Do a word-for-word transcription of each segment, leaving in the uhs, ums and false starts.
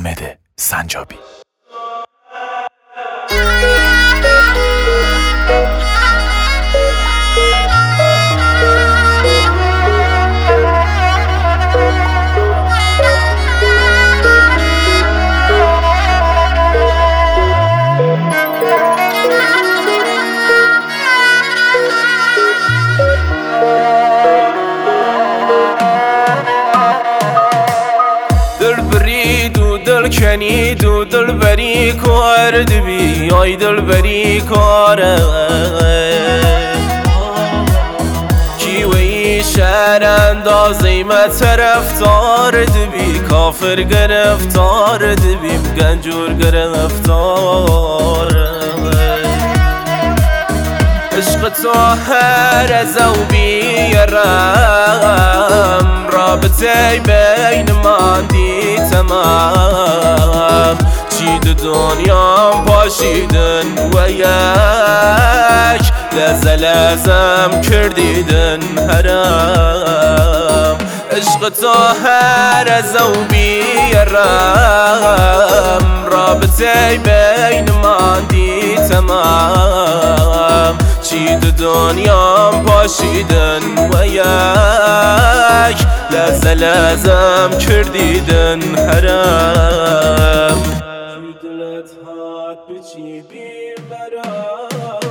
حامد سنجابی. دل کنید و دل بری کرد بی آی دل بری کاره کیوی شهر اندازی ما طرفتار دبی کافر گرفتار دبیم گنجور گرفتار عشق تو هر زوبیرم رابطه بین من دی تمام چید دنیام پاشیدن و یک لحظه لحظم کردیدن حرام عشق تو هر زوبیرم رابطه بین من دی تمام چید دنیام پاشیدن و یک لحظه لحظم کردیدن حرام دلت هات بچی بی برام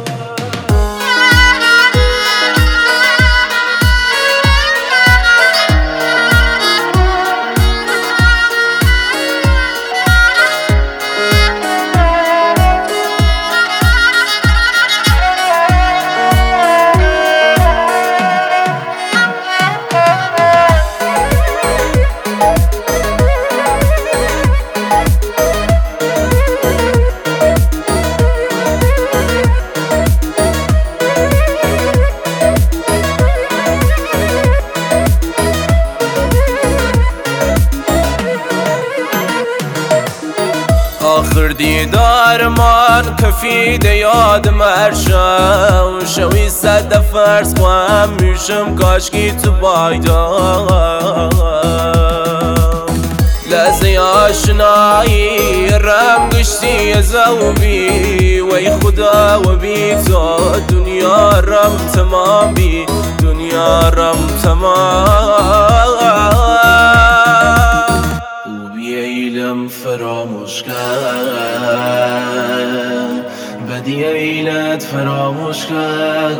آخر دیدار من کفید یاد مرشم شوی صد فرس خوام میشم کاشکی تو بایدم لحظه آشنایی رم گشتی زوبی وی خدا و بی تو دنیا رم تمام بی دنیا رم تمام فراموش کرد بدی ایلت فراموش کرد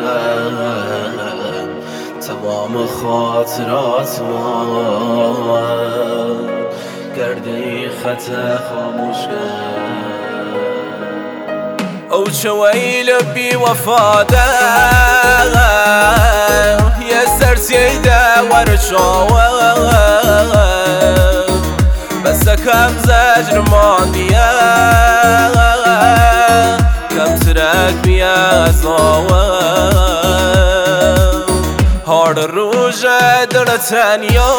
تمام خاطرات من گرده خط خاموش کرد او چوی لبی وفاده یه سرسیده ورشاوه بس کم زجر ماندیه کم ترک بیاز آوه هار روژ در تنیا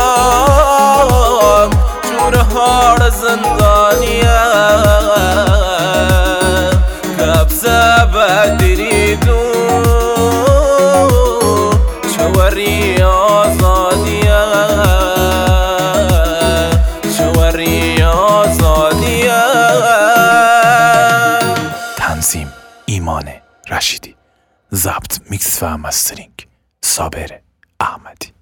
جور هار زندانیه کب سبت دیریدو چوری آزادیه تنظیم ایمان رشیدی، ضبط میکس و مسترینگ صابر احمدی.